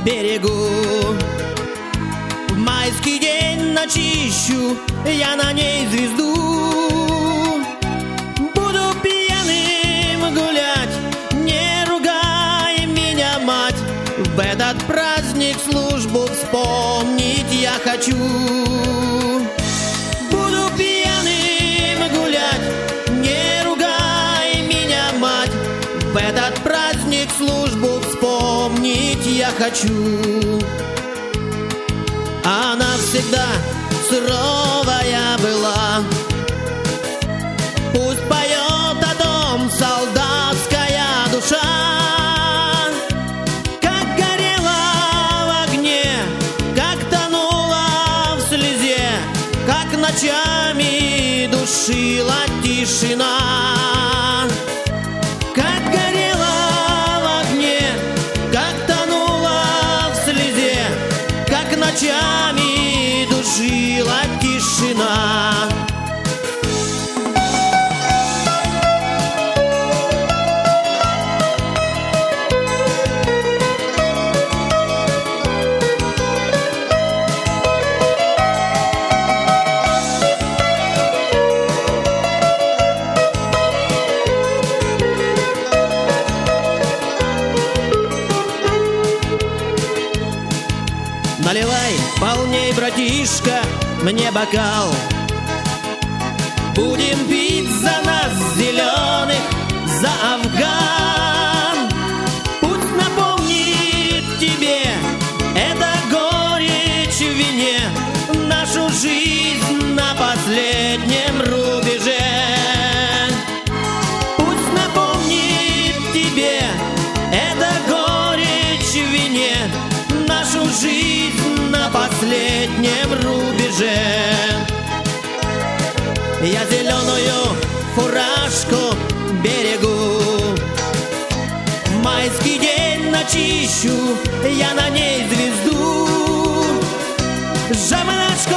берегу. В майский день начищу я на ней звезду. Буду пьяным гулять, не ругай меня, мать. В этот праздник службу вспомнить я хочу. Буду пьяным гулять, не ругай меня, мать. В этот праздник службу вспомнить я хочу. Она всегда суровая была, пусть поет о том солдатская душа. Как горела в огне, как тонула в слезе, как ночами душила тишина. Как горела в огне, как тонула в слезе, как ночами душила тишина. Наливай полней, братишка, мне бокал. Будем пить за нас зеленых, за Афган. Пусть напомнит тебе эта горечь в вине нашу жизнь на последнем рубеже. Пусть напомнит тебе эта горечь в вине нашу жизнь на последнем рубеже. Я зеленую фуражку берегу. В майский день начищу я на ней звезду. Жавороночку